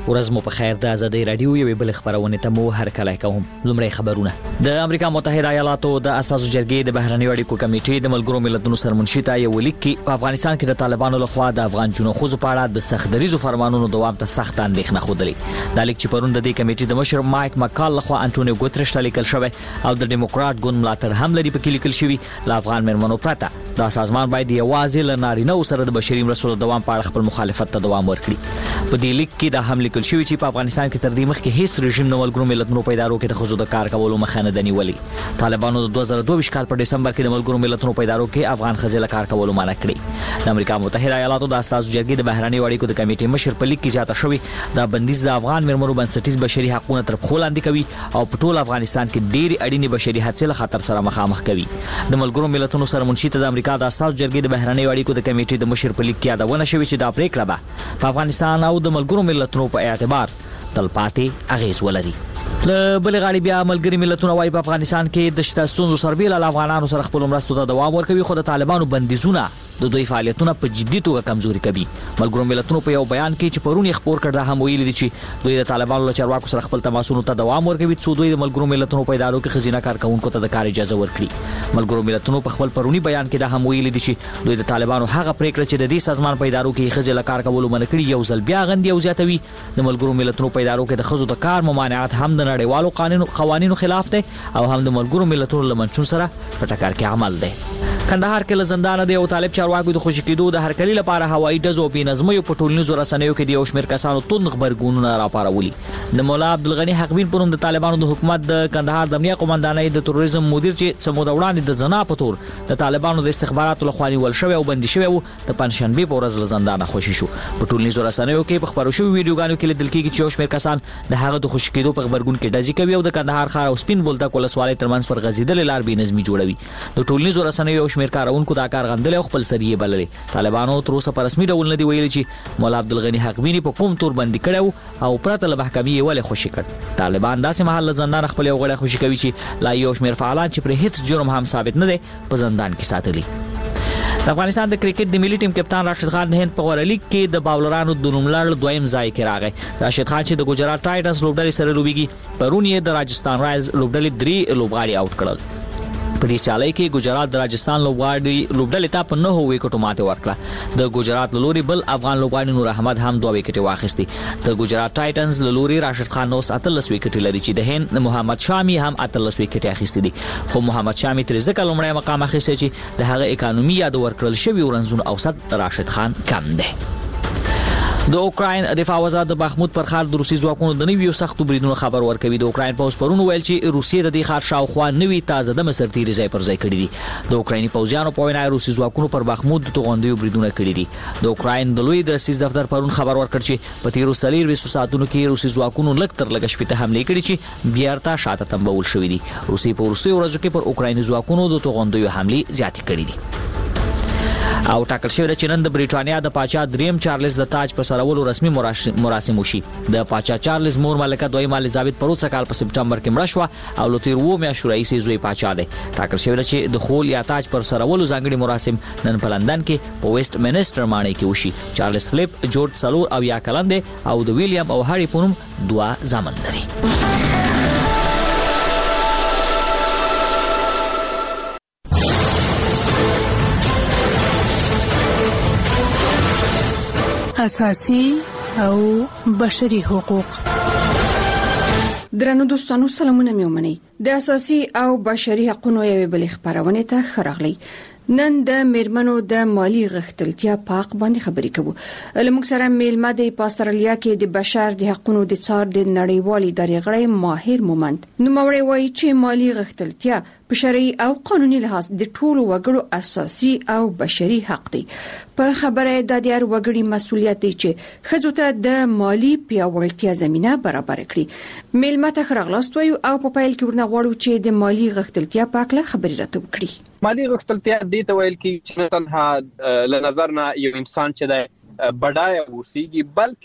ورځ مو په خیر. د ازادۍ رادیو یوې بل خبرونه ته مو هرکلی کوم. لومړی خبرونه. د امریکا متحده ایالاتو د اساسو جرګې د بهرنیو اړیکو کمیټې د ملګرو ملتونو سرمنشي ته یو لیک کې په افغانستان کې د طالبانو لخوا د افغان جنو خوځو په اړه د سخت دریزو فرمانونو دوام ته سخت اندېښنه ښودلې. دا لیک چې پرون د دې کمیټې د مشر مایک مکال لخوا انټونیو ګوتریش ته لیکل شوی او د ډیموکرات ګوند ملاتړ هم لري په کې لیکل شوی ل افغان مرمنو پرته دا سازمان باید یوازې له نارینه‌و سره د بشري مرستو د دوام په اړه خپل مخالفت ته دوام ورکړي. په دې لیک کې دا هم لیکل شوی چې په افغانستان کې تر دې مخکې هیڅ رژیم د ملګرو ملتونو په ادارو کې د ښځو د کار کولو مخه نه ده نیولې. طالبانو د 2022 کال په ډسمبر کې د ملګرو ملتونو په ادارو کې افغان ښځې له کار کولو منع کړې. د امریکا متحده ایالاتو د اساسو جرګې د بهرنیو اړیکو د کمیټې مشر په لیک کې زیاته شوی دا بندیز د افغان مرمنو بنسټیز بشري حقوقو تر پښو لاندې کوي او په ټول افغانستان کې ډېری اړینې بشري حقوق له خطر سره مخامخ کوي. د ملګرو ملتونو سرمنشي ته د امریکا د اساسو جرګې د بهرنیو اړیکو د کمیټې د مشر په لیک کې یادونه شوې چې دا پریکړه به په افغانستان او د ملګرو ملتونو په اعتبار تلپاتې اغیز ولري. له بل غاړې بیا ملګري ملتونه وايي په افغانستان کې د شته ستونزو سربېره له افغانانو سره خپل مرستو ته دوام ورکوي خو د طالبانو بندیزونه د دوی فعالیتونه په جدي توګه کمزوري کوي. ملګرو ملتونو په یو بیان کې چې پرون یې خپور کړ دا هم ویلي دي چې دوی د طالبانو له چارواکو سره خپل تماسونو ته دوام ورکوي څو دوی د ملګرو ملتونو په ادارو کې ښځینه کارکونکو ته د کار اجازه ورکړي. ملګرو ملتونو په خپل پرونی بیان کې دا هم ویلي دي چې دوی د طالبانو هغه پریکړه چې د دې سازمان په ادارو کې ښځې له کار کولو منع کړي یو ځل بیا غندي او زیاتوي. د ملګرو ملتونو په ادارو کې د ښځو د کار ممانعت هم د نړیوالو قوانینو خلاف دی او هم د ملګرو ملتونو له منشور سره په ټکر کې عمل دی. کندهار کې له زندانه د یو طالب چارواکو د خوشي کېدو د هرکلي لپاره هوایي ډزو او بېنظمیو په ټولنیزو رسنیو کې د یو شمېر کسانو توند غبرګونونه راپارولي. د مولا عبدالغني حقبین په نوم د طالبانو د حکومت د کندهار د امنیه قومندانۍ د تروریزم مدیر چې څه موده وړاندې د زنا په تور د طالبانو د استخباراتو لخوا نیول شوی او بندي شوی و د پنجشنبې په ورځ له زندانه خوشي شو. په ټولنیزو رسنیو کې په خپرو شویو ویډیوګانو کې لیدل کېږي چې یو شمېر کسان د هغه د خوشي کېدو په غبرګون کې ډزې کوي او د کندهار ښار او سپین بولدک ولسوالۍ ترمنځ پر غځېدلې لار بېنظمي جوړوي. د ټولنیزو رسنیو یو شمېر کارونکو دا کار غندلې او خپل سریې بللې. طالبانو تر اوسه په رسمي ډول نه دی ویلي چې مولا عبدالغني حقبیني په کوم تور بندي کړی او پرته له محکمې یې ولې خوشي کړ. طالبان داسې مهال له زندانه خپل یو غړی خوشي کوي چې لا یو شمېر فعالان چې پر هیڅ جرم هم ثابت نه دی په زندان کې ساتلي. د افغانستان د کرکټ د ملي ټیم کپتان راشد خان د هند په غوره لیګ کې د باولرانو د نوملړ دویم ځای کې راغی. راشد خان چې د ګجرات ټایټنز لوبډلې سره لوبېږي پرون یې د راجستان رایلز لوبډلې 3 لوبغاړي آوټ کړل. په دې سیالۍ کې ګجرات د راجستان لوبډلې ته په 9 ویکټو ماتې ورکړه. د ګجرات له لوري بل افغان لوبغاړي نور احمد هم 2 ویکټې واخیستې. د ګجرات ټایټنز له لوري راشد خان اوس 18 ویکټې لري چې د هند محمد شامي هم 18 ویکټې اخیستې دي خو محمد شامي تر ځکه لومړی مقام اخیستی چې د هغه اکانومي یا د ورکړل شوي ورنځونو اوسط راشد خان کم دی. د اوکراین دفاع وزارت د بخمود پر ښار د روسي ځواکونو د نویو سختو بریدونو خبر ورکوي. د اوکراین پوځ پرون ویل چې روسیې د دې ښار شاوخوا نوي تازه دمه سرتیري ځای پر ځای کړي دي. د اوکرایني پوځیانو په وینا روسي ځواکونو پر بخمود د توغندیو بریدونه کړي دي. د اوکراین د لوی درسیز دفتر پرون خبر ورکړ چې په تیرو 24 ساعتونو کې روسي ځواکونو لږ تر لږه شپېته حملې کړي چې بیرته شاته تمبول شوي دي. روسي په وروستیو ورځو کې پر اوکرایني ځواکونو د توغندیو حملې زیاتې کړي دي. او ټاکل شوی چې نن د بریټانیا د پاچا دریم چارلز د تاج په سرولو رسمي مراسم وشي. د پاچا چارلز مور ملکه دویمه الیزابت په 2000 کال په سپټمبر کې مړه شوه او له تیر 2 میاشتو راهیسې زوی پاچا دی. ټاکل شوی چې د خول یا تاج پر سرولو ځانګړي مراسم نن په لندن کې په ویسټ منسټر ماڼۍ کې وشي. چارلز فلیپ جورج څلور او یا کلن دی او د ویلیام او هاري په نوم 2 زامن لري. اساسي او بشري حقوق. درنو دوستانو سلامونه مې ومنئ. د اساسي او بشري حقوقو یوې بلې خبرونه ته ښه راغلی. نن د میرمنو د مالی غښتلتیا په حق باندې خبرې کوو. لمونږ سره میلمه د استرالیا کې د بشر د حقوقو د څار د نړیوالې ادارې غړی ماهر مومند نوموړی وایي چې مالی غښتلتیا په شرعي او قانوني لحاظ د ټولو وګړو اساسي او بشري حق دی. په خبره د هر وګړي مسؤلیت دی چې ښځو ته د مالی پیاوړتیا زمينه برابر کړي. میلمه ته راغلاست وایو او په پیل کې ورنغواړو چې د مالی غښتلتیا په اړه خبرې راته وکړي. مالی غښتلتیا دې ته ویل کی چې نه تنها له نظر نه یو انسان چې د بډای اوسېږي بلکې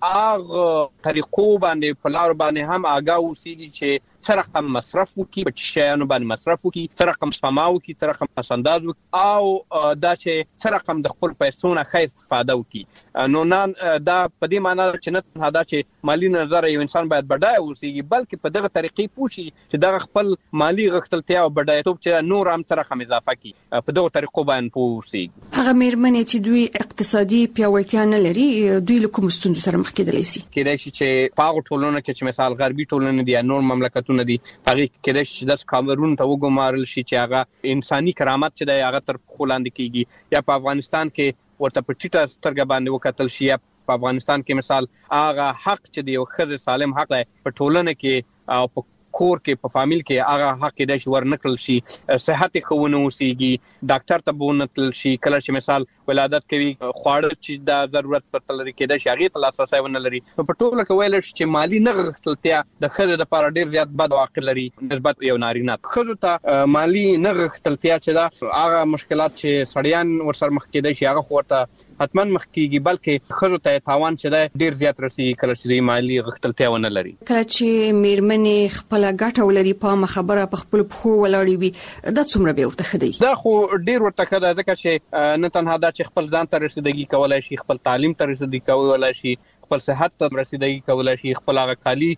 هغه طریقو باندې په لار باندې هم آگاه اوسېږي چې څه رقم مصرف وکړي په شیانو باندې مصرف وکړي څه رقم سپما وکړي څه رقم پسنداز وکړي او دا چې څه رقم د خپل پیسو نه ښه استفاده وکړي نو نن دا په دې معنی چې نه تنها دا چې مالی نظر یو انسان باید بډای اوسېږي بلکې په دغه طریقې پوښي چې دغه خپل مالی غښتلتیا او بډایتوب چې نور هم څه رقم اضافه کړي په دغه طریقو باندې پوښي هغه مېرمنې چې دوی اقتصادي پیاوړتیا نه لري دوی له کوم ستونزو سره مخ کېدلی شي کېدای شي چې په هغه ټولنه کې چې مثال غربي ټولنه دي یا نور مملکتونه دي هغه کېدای شي چې د کامرون ته وګمارل شي چې هغه انساني کرامت چې د هغه تر خولاند کېږي یا په افغانستان کې ورته په ټیټه سترګه باندې وکتل شي یا په افغانستان کې مثال هغه حق چې دی یو ښځه سالم حق دی په ټولنه کې او په کور کې په فامیل کې هغه حق د شي ورنکل شي صحت خونه اوسېږي ډاکټر ته بونتل شي کله چې مثال ولادت کوي خواړه چې د ضرورت پر تلري کې د شاغي په لاسرسي ونه لري په ټوله کې ویل شي چې مالی نه غښتلتیا د خزه د لپاره ډیر زیات بد واقع لري نسبت یو نارینه خزه ته مالی نه غښتلتیا چې دا هغه مشکلات چې سړیان ورسره مخ کېدای شي هغه ورته حتما مخ کېږي بلکې خزه ته تاوان چې ډیر زیات رسي کله چې مالی غښتلتیا ونه لري کله چې میرمنې خپل ګټه ولري په خبره په خپل پخو ولاړی وي دا څومره به ورته خدي دا خو ډیر ورته خدای ځکه چې نه تنها دا چې خپل ځان ته رسیدګي کولای شي خپل تعلیم ته رسیدګي کولای شي خپل صحت ته رسیدګي کولای شي خپل هغه کالی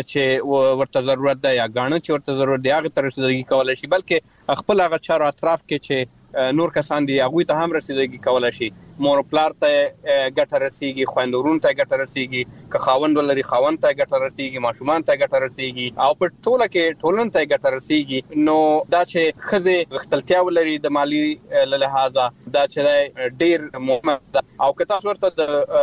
چې ورته ضرورت ده یا غاڼه چې ورته ضرورت دی هغه ته رسیدګي کولای شي بلکې خپل هغه چارو اطراف کې چې نور کسان دي هغه ته هم رسیدګي کولای شي مور پلار ته ګټه رسیږي خويندورون ته ګټه رسیږي که خاوند ولري خاوند ته ګټه رسیږي ماشومان ته ګټه رسیږي او په ټوله کې ټولن ته ګټه رسیږي نو دا چې خزه غختلتیا ولري د مالی لحاظه دا چې ډیر مهمه ده او که تاسو ورته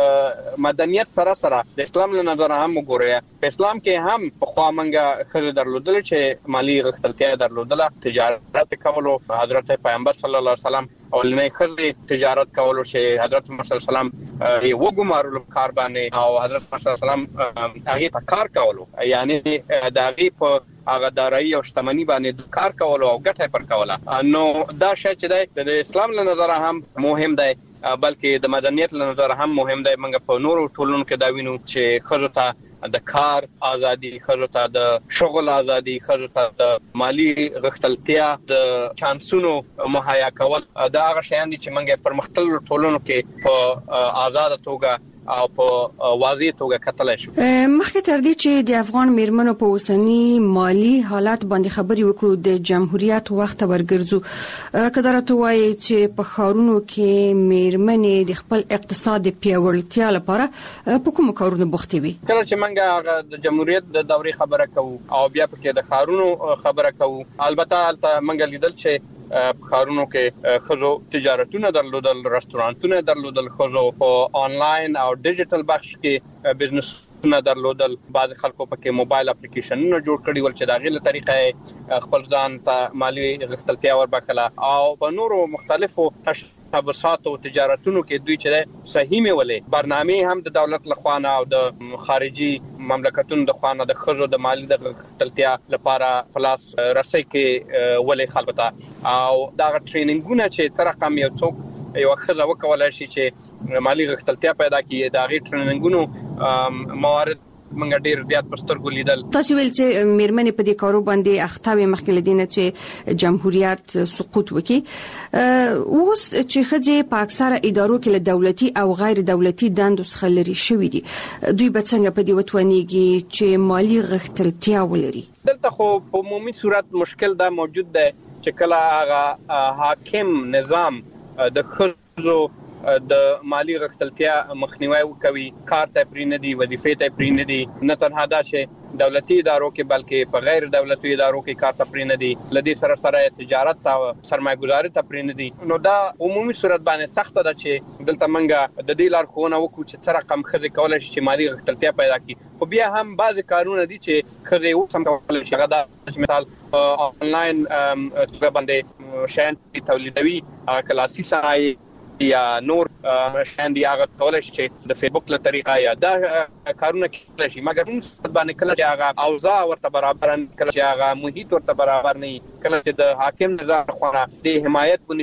د مدنیت سره د اسلام له نظر هم وګورئ په اسلام کې هم په خوا منګه خزه درلودل چې مالی غختلتیا درلودله تجارت کولو حضرت پیغمبر صلی الله علیه وسلم اولنې خزه تجارت کولو چې حضرت محمد صلی الله علیه وسلم یې وګمارلو کار باندې او حضرت محمد صلی الله علیه وسلم هغه ته کار کولو یعنی د هغه په هغه دارایی او شتمنی باندې کار کولو او ګټه پر کوله نو دا شی چې د اسلام له نظر هم مهم دی بلکې د مدنیت له نظر هم مهم دی موږ په نورو ټولنو کې دا وینو چې خزه ته د کار ازادي خزه ته د شغل ازادي خزه ته د مالی غختلتیا د چانسونو مهیا کول دا هغه شیان دي چې موږ پر مختلفو ټولنو کې په آزاد توګه او په واضح توګه کتلای شو مخکې تر دې چې د افغان میرمنو په اوسنی مالی حالات باندې خبري وکړو د جمهوریت وخت ورګرځو کدارته وایي چې په خارونو کې میرمنې د خپل اقتصاد پیاوړتیا لپاره په کوم کارونو بوختي وي کله چې موږ د جمهوریت د دورې خبره کوو او بیا پکې د خارونو خبره کوو البته موږ لیدل چې خارونو کې خزو تجارتونه درلودل رستورانتونه درلودل خزو په آنلاین او ډیجیټل بخش کې بزنس نه درلودل بعض خلکو پکې موبایل اپلیکیشنونه جوړ کړي ول چې دا غیله طریقه خپل ځان ته مالی غختلتیا وربکله او په نورو مختلفو تبصات او تجارتونو کې دوی چې صحیح میولې برنامه هم د دولت لخوانه او د خارجي مملکتونو د خوانه د خزو د مالی د غختلتیا لپاره خلاص رسۍ کې ولې خلکو او دا ټریننګونه چې تر رقم یو څوک یو خزه وکولای شي چې مالی غختلتیا پیدا کړي دا غي ټریننګونو موارد منګ ډیر زیات پسترګو لیدل تاسو ویل چې میرمنې په دې کارو باندې اختاوي مخکې لدینه چې جمهوریت سقوط وکي اوس چې خځې په اکثره ادارو کې له دولتي او غیر دولتي دندو څخه لري شوې دي دوی به څنګه په دې وتوانيږي چې مالی غختلتیا ولري دلته خو په عمومي صورت مشکل دا موجود دی چې کله هغه حاکم نظام د خزو د مالی غختلتیا مخنیوي کوي کار ته پرې نه دي وظیفې ته پرې نه دي نه تنها دا چې دولتي ادارو کې بلکې په غیر دولتي ادارو کې کار ته پرې نه دي لدی سره تجارت ته سرمایه‌ګذاري ته پرې نه دي نو دا عمومي صورت باندې سخت ده چې دلته منګه د دې لار خونه وکړو چې څه رقم خزه کولای شي چې مالی غختلتیا پیدا کړي خو بیا هم بعض کارونه دي چې خزه وسم کولای شي هغه د مثال آنلاین څنګه باندې شین تولیدوي کلاسي صنایع یا نور شان دی هغه کولای شي چې د فیسبوک له طریقه یا دا کارونه کولای شي مګر موږ باندې کله چې هغه اوضاع ورته برابر نه کله چې هغه محیط ورته برابر نه کله چې د حاکم نظام خونه د حمایت ونشي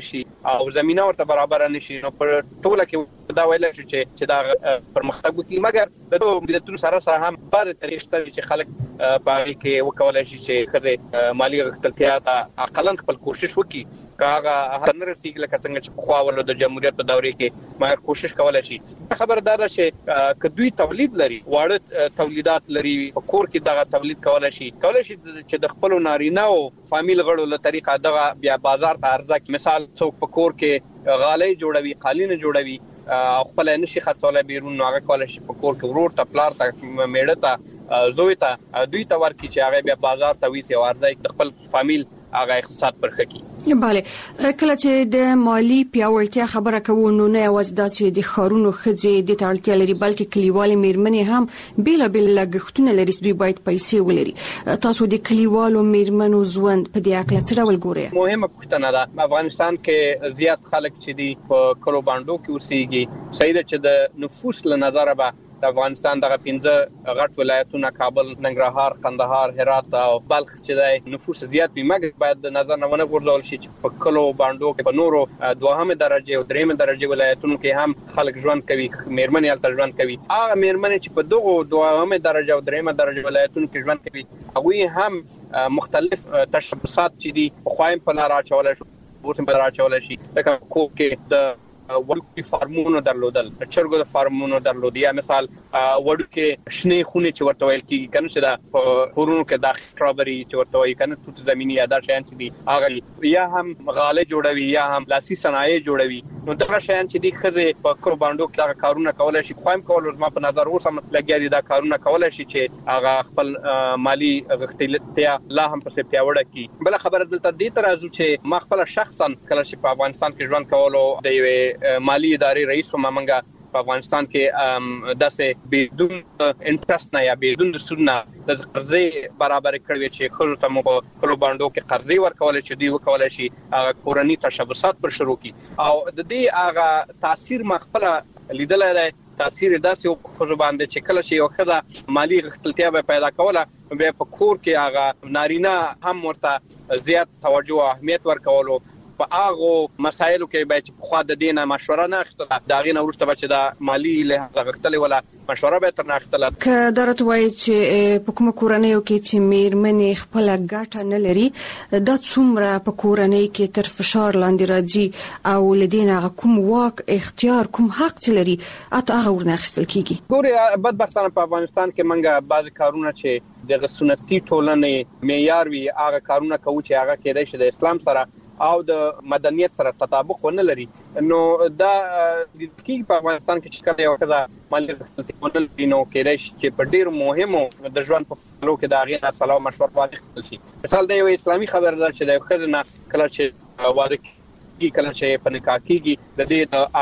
او زمينه ورته برابر نشي نو په ټوله کې دا ویل شي چې دا پرمختګ وکړي مګر د ملتونو سره هم بعض طریقې چې خلک باغی کې وکولای شي چې خره مالی غختلتیا ته اقلن خپل کوشش وکړي کاغه هنر سیګل کڅنګ چې خو ولود د جمهوریت په دورې کې مګر کوشش کولای شي خبردار چې کدوې تولید لري واړه تولیدات لري په کور کې دغه تولید کولای شي چې د خپل نارینه او فامیل غړو له طریقه دغه بیا بازار ته عرضه کې مثال څوک په کور کې غالۍ جوړوي قالین جوړوي خپل نشي خرڅولای بیرون هغه کولای شي په کور کې ورور ته پلار ته میړه ته زوی ته دوی ته ورکی چې هغه بیا بازار ته وي او عرضه د خپل فامیل هغه اقتصاد پرخه کی بله کله چې د مالی پیاوړتیا خبره کوو نو نه یوازې د چې د خارونو خځې د تړتیا لري بلکې کلیوالي میرمنې هم بیلابل لګښتونه لري دوی باید پیسې ولري تاسو د کلیوالو میرمنو ژوند په دې اړه څه ډول ګورئ مهمه پوښتنه ده افغانستان کې زیات خلک چې دی په کلو باندو کې اوسېږي صحیح ده چې د نفوس له نظر به د افغانستان دغه 15 غټ ولایتونه کابل ننګرهار قندهار هرات او بلخ چې د نفوس زیات وي مګر باید د نظر نه ونه غورځول شي چې په کلو باندو کې په نورو دوهمه درجه او دریمه درجه ولایتونو کې هم خلک ژوند کوي میرمنې هلته ژوند کوي هغه میرمنې چې په دغه دوهمه درجه او دریمه درجه ولایتونو کې ژوند کوي هغه هم مختلف تشبثات چې دي خوایم په لار اچول شي ورته په لار اچول شي لکه کوم کې د وړوکی فارمونو درلودل چرګو د فارمونو درلود یا مثال وړوکی شنه خونه چې ورته ویل کیږي کنه چې دا هورونو کې د سترابري چې ورته وایي کنه توت زميني یادا شین چې دي هغه یا هم غاله جوړوي یا هم لاسي صنایع جوړوي نو دا شین چې دي خزه په کور باندې کې دا کارونه کولای شي خوایم کول ما په نظر اوسم لګیاري دا کارونه کولای شي چې هغه خپل مالی غختلتیا لا هم په پیاوړه کی بل خبره دلته دې ترازو چې ما خپل شخصا کله چې په افغانستان کې ژوند کولو د مالی ادارې رئیس و مامنګا په افغانستان کې داسې بدون انټرست نه یا بدون سود نه د قرضې برابر کړی چې خلکو ته مو په کلو باندو کې قرضې ورکول چې دی وکول شي کورنۍ تشبثات پر شروع کی او د دې هغه تاثیر مخفله لیدل دی تاثیر داسې خو باندې چې کله چې یو خدای مالی غختلتیا به پیدا کوله به په کور کې هغه نارینه هم ورته زیات توجه او اهمیت ورکولو په هغه مسایلو کې به چې خو د دینه مشوره نه اخته دا غي نه ورسته بچ د مالی له غختلې ولا مشوره به تر نه اخته ک درته وایي چې په کوم کورنۍ کې چې میرمنې خپل ګټه نه لري د څومره په کورنۍ کې تر فشار لاندې راځي او لدينا کوم واک اختیار کوم حق لري اته هغه ورنه اخستل کیږي ګوري بدبختانه په افغانستان کې منګه بعض کارونه چې د سنتي ټولنې معیار وي هغه کارونه کوي چې هغه کېدای شي د اسلام سره او د مدنیت سره تطابق ونه لري نو دا د کی په افغانستان کې چې کله یو کله مالی غختلتیا نو کېدای شي چې په ډیر مهمو د ژوند په فلو کې دا غي صلاح مشورت واخیستل شي مثال د یو اسلامي خبردار چې د خزنه کله چې واده کې کله چې په نکاح کېږي د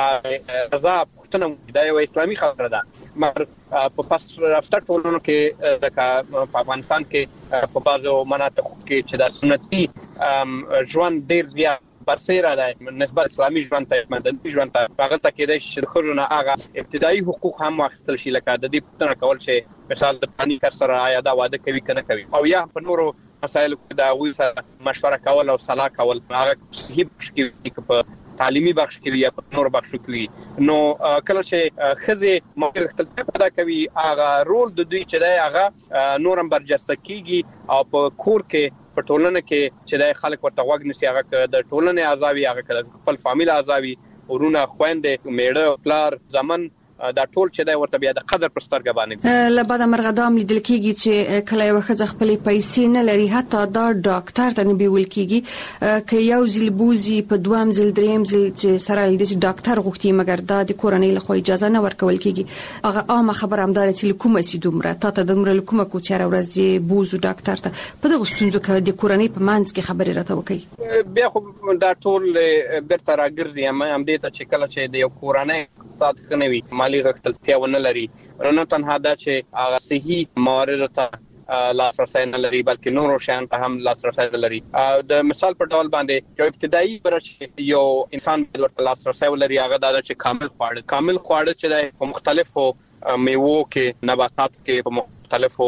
دې رضا پښتنه د یو اسلامي خبره ده مګر په پاس رفتار ټولنو کې د افغانستان کې په بازو مناطق کې چې د سنتي ژوند ډیر زیات برسېره ده نسبت اسلامي ژوند ته مدني ژوند ته هغه ته کېدای شي خورونه هغه ابتدایي حقوق هم واخیستل شي لکه د دې پوښتنه کول چې مثال د پانی کار سره آیا دا واده کوي کنه کوي او یا په نورو مسایلو کې دا وی سره مشوره کول او صلاح کول هغه صحیح بشکې په تعلیمي بخش کې یا په نور بخشو کې نو کله چې خزه موږ اختلاف پیدا کوي هغه رول د دوی چې دی هغه نورم برجسته کیږي او په کور کې په ټولنه کې چې د خلک ورته وګ نسی هغه د ټولنې اعضاوي هغه خپل فامیل اعضاوي ورونه خويندې میړه پلار ځمن دا ټول چې دا ورته بیا د قدر پر سترګه باندې لبعد مرغدام لیدل کیږي چې کله یو خځه خپل پیسې نه لري حتی دا ډاکټر ته نه بیول کیږي ک یو ځل بوزي په دوام ځل دریم ځل چې سره لیدل ډاکټر غوښتي مګر دا د کورنۍ له خوا اجازه نه ورکول کیږي هغه عامه خبر هم دار چې کومه سي دومره ته دومره کومه کو چیرې ورځي بوزو ډاکټر ته په دغه ستونزو کې د کورنۍ په منځ کې خبرې راته وکړي بیا خو دا ټول برته راګرځي هم دې ته چې کله چې د یو کورنۍ اقتصاد خنوي مالی غختلتیا ونه لري نه تنها دا چې هغه صحیح موارد ته لاسرسي نه لري بلکې نورو شیان ته هم لاسرسي لري د مثال په ډول باندې یو ابتدایي برش یو انسان د ورته لاسرسي ولري هغه دا چې کامل خواړه چې د مختلفو میوو کې نباتات کې په مختلفو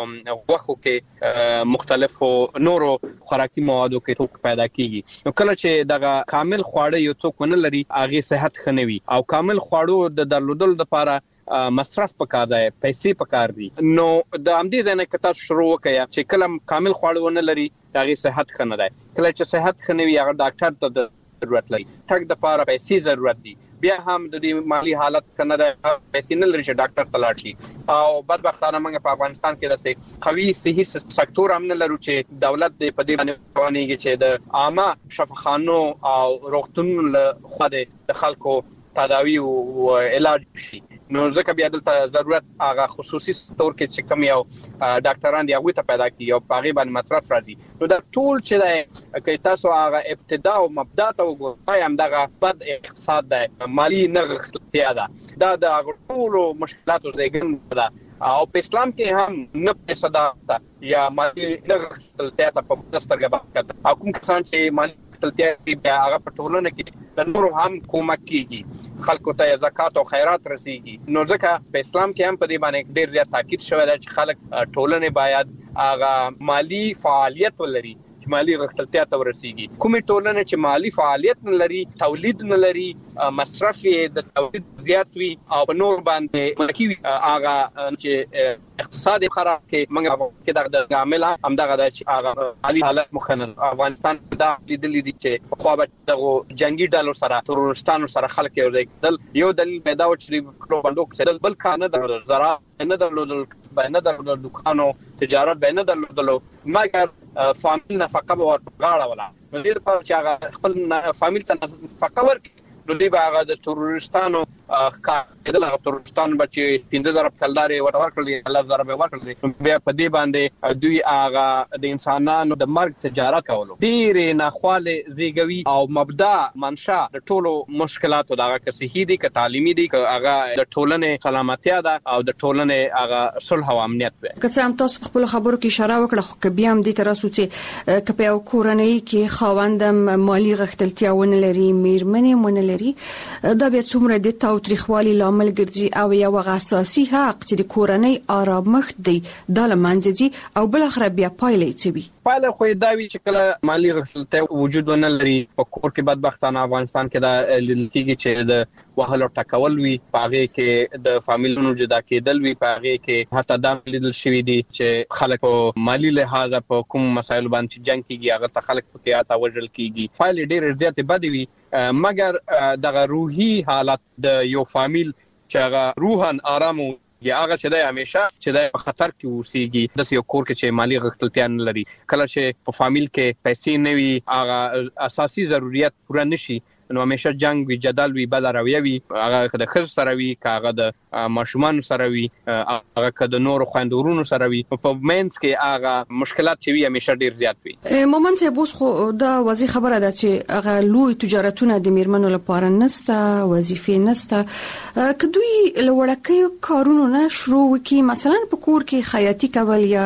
غوښو کې مختلفو نورو خوراکي موادو کې توک پیدا کیږي. نو کله چې دغه کامل خواړه یو څوک ونه لري هغه صحت خنوي او کامل خواړو د درلودل لپاره مصرف پکار دی، پیسې پکار دي. نو د امدې ځنه کته شروع وکیا چې کله کامل خواړه ونه لري هغه صحت خنه دی. کله چې صحت خنوي هغه ډاکټر ته ضرورت لري، تک د لپاره پیسې ضرورت دي. بیا هم د دې مالی حالت کنه د پیسې نه لري چې ډاکټر ته لاړ شي. او بدبختانه موږ په افغانستان کې داسې قوي صحي سکتور هم نه لرو چې دولت دې په دې باندې قوانینګي چې د عامه شفاخانو او روغتونونو له خوا د خلکو تداوی او علاج شي. نو ځکه بیا دلته ضرورت هغه خصوصي سکتور کې چې کوم یو ډاکټران دی هغه ته پیدا کیږي او په هغه باندې مصرف راځي. نو دا ټول چې کې تاسو هغه ابتدا او مبدا ته وګورئ هم دغه بد اقتصاد دی، مالی نغښتیا ده، دا د ټولو مشکلاتو زیږنده ده. او په اسلام کې هم نه صدا یا مالی نغښتیا ته په دسترګه باندې او کوم کسان چې مالی تلتیا بیا هغه په ټولنه کې د نورو هم کومک کیږي، خلکو ته زکات او خیرات رسیږي. نو ځکه په اسلام کې هم په دې باندې ډیر زیات تاکید شوی دی چې خلک ټولنه باید هغه مالی فعالیت ولري چې مالی غښتلتیا ته ورسیږي. کومې ټولنه چې مالی فعالیت نه لري، تولید نه لري، مصرف د تولید زیات وي او په نور باندې ملکی هغه چې اقتصاد خراب کې موږ کې د عامل هم دغه چې هغه مالی حالت مخنن. افغانستان دا لیدلې دي چې خو به دغه جنگي ډالو سره ترورستانو سره خلک یو ځای دلیل پیدا و چې کلو بندوق سره بل کار نه درلود، زراعت نه درلود، نه درلود، دکانو تجارت به نه درلودلو، مګر فامیل نفقه به ورغاړه ولا نو دې په چې هغه خپل فامیل ته نفقه ورکړي. نو دې به هغه د ترورستانو کېدل، هغه ترورستان بچي 15000 کلداري ورکړل، 10000 به ورکړل. بیا په دې باندې دوی هغه د انسانانو د مرګ تجارت کولو ډېر نه خواله زیږوي او مبدا منشا د ټولو مشکلاتو دغه صحي دي که تعلیمي دي که هغه د ټولنې سلامتیا ده او د ټولنې هغه صلح او امنیت به. که څه هم تاسو خپل خبرو کې اشاره وکړه، خو بیا هم دې تراسو چې کپه او کورنۍ کې خاوندم مالی غښتلتیا ونه لري، میرمنې ونه لري، دا بیا څومره د تاوتریخوالي لامل ګرځي او یو اساسي حق چې د کورنۍ آرامښت دی دا لمانځي او بل اخر بیا پایلې چوي. پایله خو دا وی چې کله مالی غښتلتیا وجود ونه لري په کور کې بدبختانه افغانستان کې دا لیدل کېږي چې د وهلو ټکول وی، پاغه کې د فامیلونو جدا کېدل وی، پاغه کې حتی دا لیدل شوی دي چې خلک مالی لحاظ په کوم مسایل باندې جنگ کېږي هغه ته خلک پکې آتا وژل کېږي. پایله ډېر زیات بد وی، مګر دغه روحي حالت د یو فامیل چې هغه روحان آرام یا هغه چې د همیشه چې د خطر کې اوسېږي د یو کور کې چې مالی غښتلتیا نه لري. کله چې په فامیل کې پیسې نه وي، هغه اساسي ضرورت پوره نشي، نو همیشه جنگ وی، جدل وی، بد رویه وی، هغه د خر سره وی، هغه د ماشومان سره وی، هغه د نور خويندورونو سره وی، په مینس کې هغه مشکلات چې وی همیشه ډیر زیات وی. مومن صاحب اوس خو دا واضح خبره ده چې هغه لوی تجارتونه د میرمنو لپاره نسته، وظیفې نسته. کدوې لوړکې کارونه نه شروع وکي، مثلا په کور کې خیاطي کول یا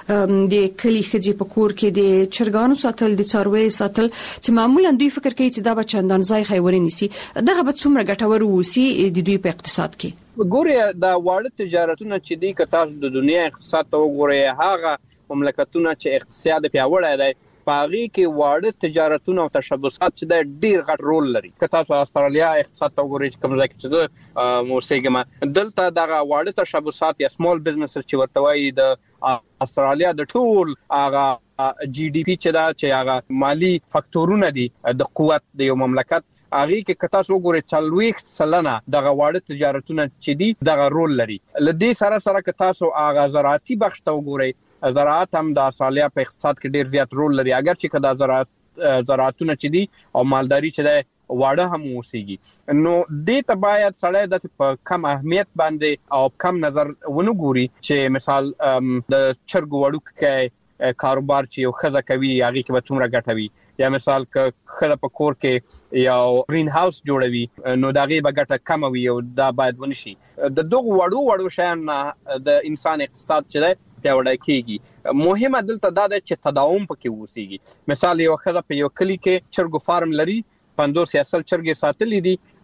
د کلی خځې په کور کې د چرګانو ساتل، د څاروي ساتل، چې معمولا دوی فکر کوي چې دا به چندان خیوري نسی، دغه به څومره ګټور وسی د دوی په اقتصاد کې. ګوره دا واړه تجارتونه چې دی که تاسو د دنیا اقتصاد ته وګورئ، هغه مملکتونه چې اقتصاد پیاوړی دی پاغي کې واړه تجارتونه او تشبثات چې د ډیر غټ رول لري. که تاسو استرالیا اقتصاد ته وګورئ کوم ځای کې چې موسیګما دلته دغه واړه تشبثات یا سمال بزنس چې ورته وایي د استرالیا د ټول هغه جی ډی پی چې دا چې هغه مالی فاکتورونه دي د قوت د یو مملکت هغه کې کتا سو ګوري 40 سلنه دغه واړه تجارتونه چې دي دغه رول لري. لدې سره سره کتا سو هغه زراعتي بخش ته وګوري، زراعت هم د استرالیا په اقتصاد کې ډیر زیات رول لري، اگر چې کدا زراعتونه چې دي او مالداري چې ده واړه هم اوسېږي. نو دې ته باید سړی د کم اهمیت باندې او کم نظر ونه ګوري چې مثال د چرګ وړو کې کاروبار چې یو خزه کوي هغه کې به څومره ګټوي، یا مثال ک خله په کور کې یو گرین هاوس جوړوي نو دغه به ګټه کم وي او دا باید ونشي. د دغه وړو شیان د انسان اقتصاد چې دی پیاوړی کیږي. مهمه دلته دا ده چې تداوم پکې وسیږي. مثال یو خله په یو کلی کې چرګ فارم لري، 50 یا 100 چرګې ساتلې دي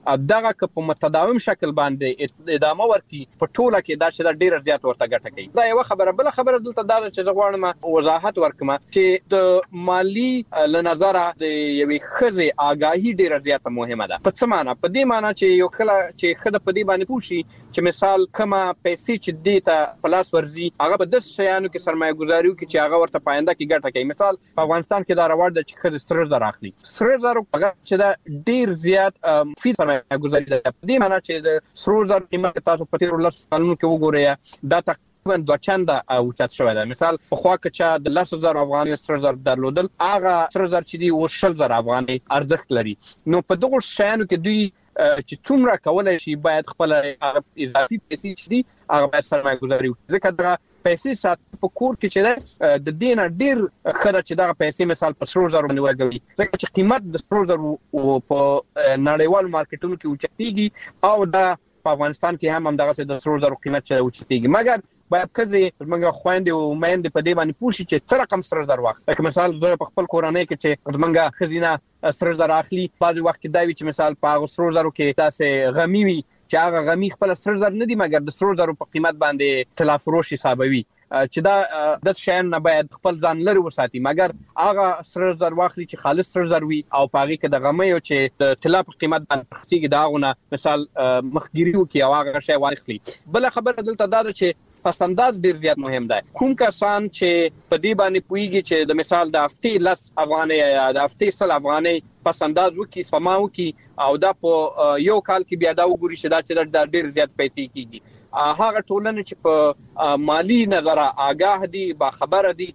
دغه په متداوم شکل باندې ادامه ورکړي په ټوله کې دا چې ډیر زیات ورته ګټه کوي. دا یو خبره. بل خبره دلته دا چې زه غواړم وضاحت ورکړم چې د مالی لنظره د یوې خزه آگاهی ډیر زیاته مهمه ده. په څه معنی؟ په دې معنی چې یو کله چې خزه په دې باندې پوښي چې مثال کومه پیسې چې دیته پلاس ورزي هغه په 10 شیانو کې سرمایه گذاري کوي چې هغه ورته پاینده کې ګټه کوي. مثال په افغانستان کې دا راوړ د چې خزه سره زر اخلي. سره زر هغه چې دا ډیر زیات فی سرمایه گذاري ده. په دې معنی چې د سره زر قیمت تاسو په تیر ولس قانون کې وګورئ دا تقریبا 2 چنده اوچت شوی ده. مثال په خوا کې چې د 10,000 افغاني سره زر درلودل هغه سره زر چې دی 40,000 افغاني ارزښت لري. نو په دغه شیانو کې دوی چې څومره کولای شي باید خپل اضافي پیسې چې دي هغه باید سرمایه گذاري وکړي. ځکه دا پیسې سات په کور کې چې د دینه ډیر خره چې دا پیسې مثال په 100,000 باندې ورګوي. ځکه چې قیمت د 100,000 په نړیوالو مارکیټونو کې اوچتيږي او دا په افغانستان کې هم دغه د 100,000 قیمت چې اوچتيږي. مګر باید کله موږ خويندې او مېندې په دې باندې پوښي چې څه رقم 100,000 وخت. لکه مثال زه په خپل کورنۍ کې چې موږ خزینه 100,000 اخلي بعض وخت کې دا وی چې مثال په 100,000 کې تاسو غمی وي چې هغه غمی خپل 100,000 نه دي مګر د 100,000 په قیمت باندې تلافروش حسابوي چې دا د شین نه باید خپل ځان لري وساتي. مګر هغه 100,000 واخلي چې خالص 100,000 وي او پاغي کې د غمی او چې د تلا په قیمت باندې خرڅيږي داغونه مثال مخګيري وکي او هغه شی واخلي. بل خبره دلته دا چې پسنداز ډیر زیات مهم ده. کوم کسان چې په دې باندې پويږي چې د مثال د هفتې 10 افغاني یا د هفتې 100 افغاني پسنداز وکي سپما وکي او دا په یو کال کې بیا دا وګوري چې دا چې ډیر زیات پیسې کیږي. هغه ټولنه چې په مالی نظر آگاه دي با خبره دي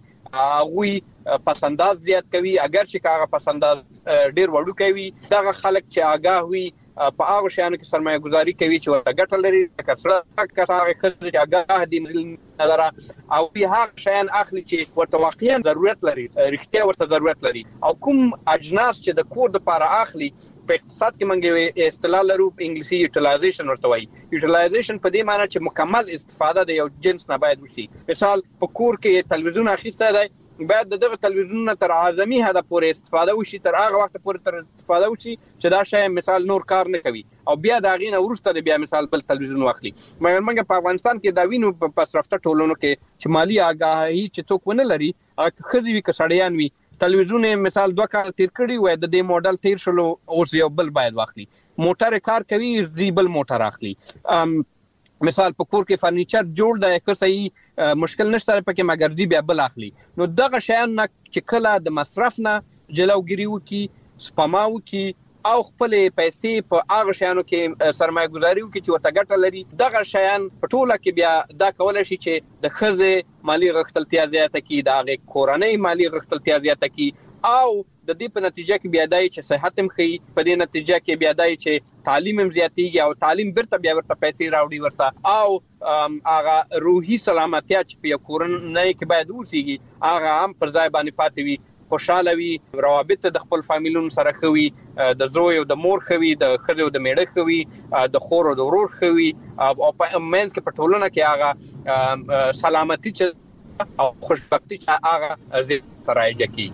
هغه پسنداز زیات کوي. اگر چې هغه پسنداز ډیر وړو کوي دا خلک چې آگاه وي په هغه شیانو کې سرمایه گذاري کوي چې ورته ګټه لري. کسره هغه خلک چې آگاه دي نظر او به هغه شیان اخلي چې ورته واقعا ضرورت لري رښتیا ورته ضرورت لري. او کوم اجناس چې د کور لپاره اخلي په اقتصاد کې منګوي اصطلاح لرو په انګلیسي یوټیلایزیشن ورته وایي. یوټیلایزیشن په دې معنی چې مکمل استفاده د یو جنس نه باید وشي. مثال په کور کې تلویزیون اخیسته دی باید دغه تلویزیون تر اعظمي هدا پورې استفاده وشي تر هغه وخت پورې تر استفاده وشي چې دا شی مثال نور کار نه کوي او بیا دا غینه ورسته بیا مثال بل تلویزیون واخلي. مګر موږ په افغانستان کې دا وینو په پسرفته ټولونو کې چې مالی آگاهی چې څوک ونه لري هغه خزي وي کسړیان وي تلویزیون مثال 2 کال تیر کړی وای د دې موډل تیر شلو او یو بل باید واخلي. موټر کار کوي زیبل موټر اخلي. مثال په کور کې فرنیچر جوړ دی که صحیح مشکل نشته پکې مګر دی بیا بل اخلي. نو دغه شیان نه چې کله د مصرف نه جلوګیری وکي سپما وکي او خپل پیسې په هغه شیانو کې سرمایه گذاري وکي چې ورته ګټه لري دغه شیان په ټوله کې بیا دا کولای شي چې د خزه مالی غختلتیا زیاته کی د هغه کورنۍ مالی غختلتیا زیاته کی او د دې په نتیجه کې بیا دای چې صحت هم خي په دې نتیجه کې بیا دای چې تعلیم هم زیاتیږي او تعلیم برته بیا ورته پیسې راوړي ورته او هغه روحي سلامتیا چې په کورنۍ کې باید وسیږي هغه هم پر ځای باندې پاتې وي خوشاله وي روابط د خپل فامیلونو سره خوي د زوی او د مور خوي د خځو او د میړه خوي د خور او د ورور خوي او په منځ کې په ټولنه کې هغه سلامتی چې او خوشبختی چې هغه زیات راځي کی.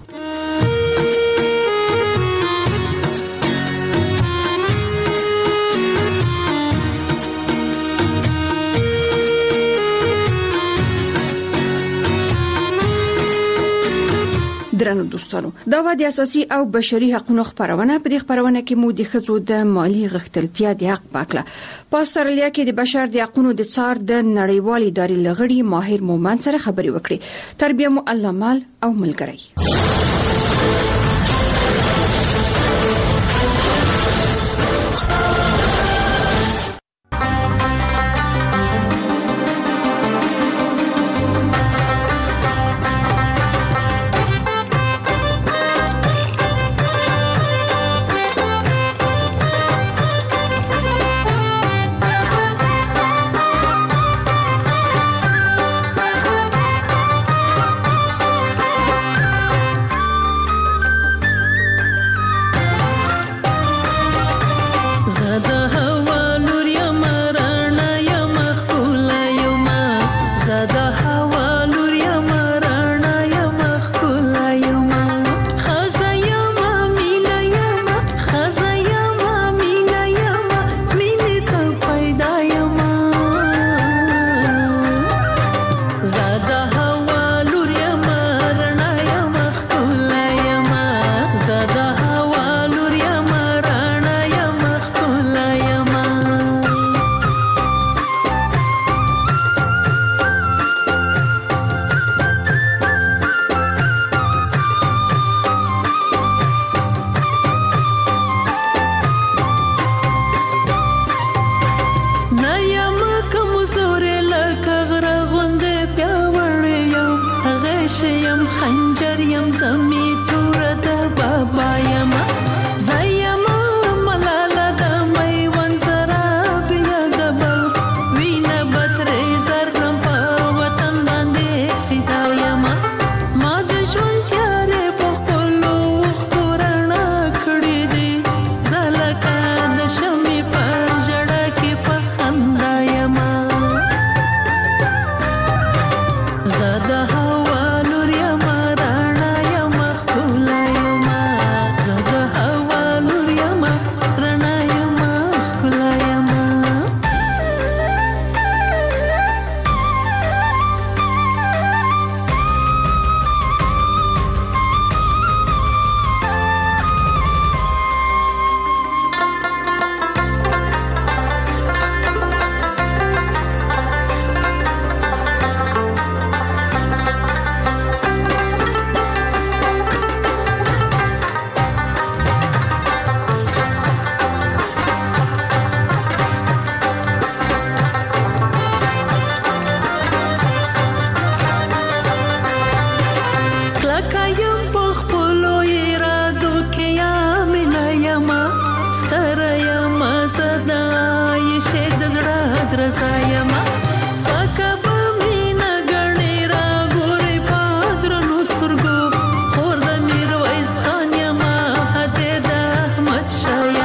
درنو دوستانو دا و د اساسي او بشري حقوقو خبرونه په دې خبرونه کې مو د خځو د مالی غختلتیا د حق پاکله په استرالیا کې د بشر د حقوقو د څار د نړیوال ادارې لغړي ماهر مومن سره خبري وکړي. تربیه مو الله مال او ملګری.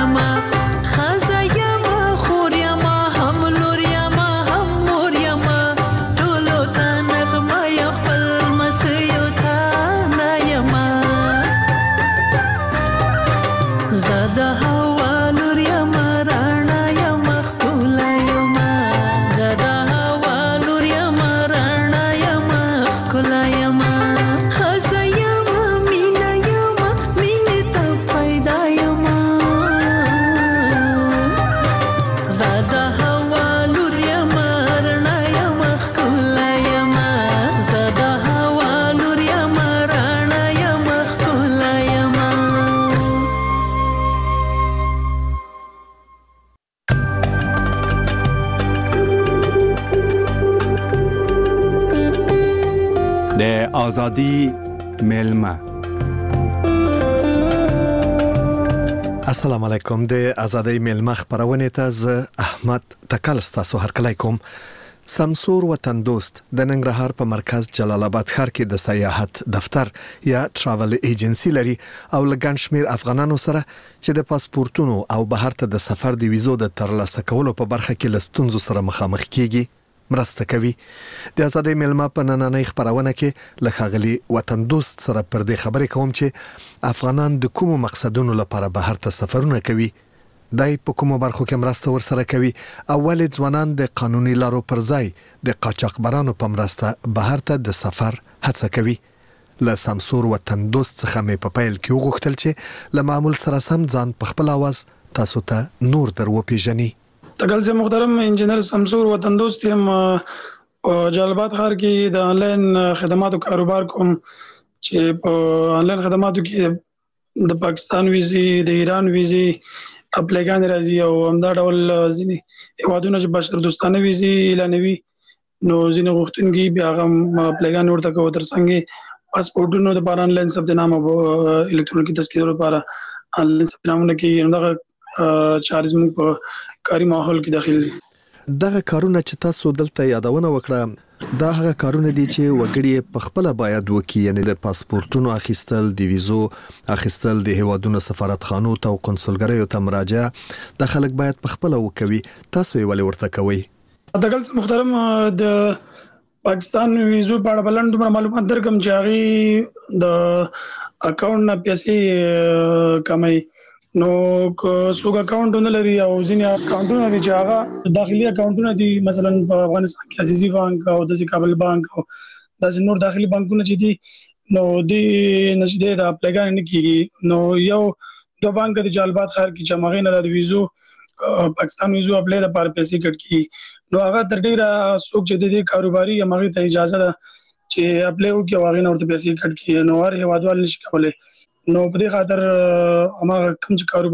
د ازادي ملما. السلام علیکم. د ازادي ملما خبرونه ته ز احمد تکل تاسو هر کله کوم. سمسور وطن دوست د ننګرهار په مرکز جلال آباد ښار کې د سیاحت دفتر یا ټراول ایجنسی لري او لګن شمیر افغانانو سره چې د پاسپورتونو او بهر ته د سفر د ویزو د ترلاسه کولو په برخه کې لستونزو سره مخامخ کیږي مرسته کوي. د ازادي ملما په نننۍ خبرونه کې لخغلی وطن دوست سره پر دې خبرې کوم چې افغانان د کومو مقصدونو لپاره بهر ته سفرونه کوي، دای په کومو برخو کې مرسته ورسره کوي، اول ځوانان د قانوني لارو پر ځای د قاچاقبرانو په مرسته بهر ته د سفر هڅه کوي. له سمسور وطن دوست څخه مې په پیل کې وغوښتل چې له معمول سره سم ځان په خپل आवाज تاسو ته نور درو پیژني. تکل سے محترم انجینر سمسور وطن دوست هم جلال آباد ښار کې د انلاین خدماتو کاروبار کوم چې په انلاین خدماتو کې د پاکستان ویزي، د ایران ویزي اپلیکان راځي او همدا ډول ځینی هیوادونه چې بشر دوستانه ویزي اعلانوي نو ځینې غوښتونکي بیا هم اپلیکان ورته کوي ترڅنګ پاسپورتونو د باران انلاین ثبتنامه او الکترونیکی تذکرو لپاره انلاین ثبتنامه کې دغه چارج موږ په کاري ماحول کې داخل دي. دغه کارونه چې تاسو دلته یادونه وکړه دا هغه کارونه دي چې وګړي په خپل باید وکړي، یعنی د پاسپورتونو اخیستل، د ویزو اخیستل، د هیوادونو سفارتخانو ته او کنسولګریو ته مراجعه د خلک باید په خپل وکوي. تاسو یې ولې ورته کوي؟ دغه محترم د پاکستان ویزو په اړه بلند معلومات درکم چې هغه د اکاونټ نه پیسې کمای نو کو څوک اکاونټونه لري او ځینې اکاونټونه دي چې هغه داخلي اکاونټونه دي، مثلا په افغانستان کې عزیزي بانک او د کابل بانک او د نور داخلي بانکونه چې دي نو د نشده د اپلیکان نه کیږي. نو یو بانک د جلال آباد ښار کې چې مغې نه د ویزو پاکستان ویزو اپلای لپاره پیسې کټ کی نو هغه تر ډیره څوک چې د کاروباري مغې ته اجازه ده چې اپلای وکړي او هغه نه ورته پیسې کټ کی نو هر هیوادوال نشي کولای. نو په دې خاطر هغه کوم چې کاروبار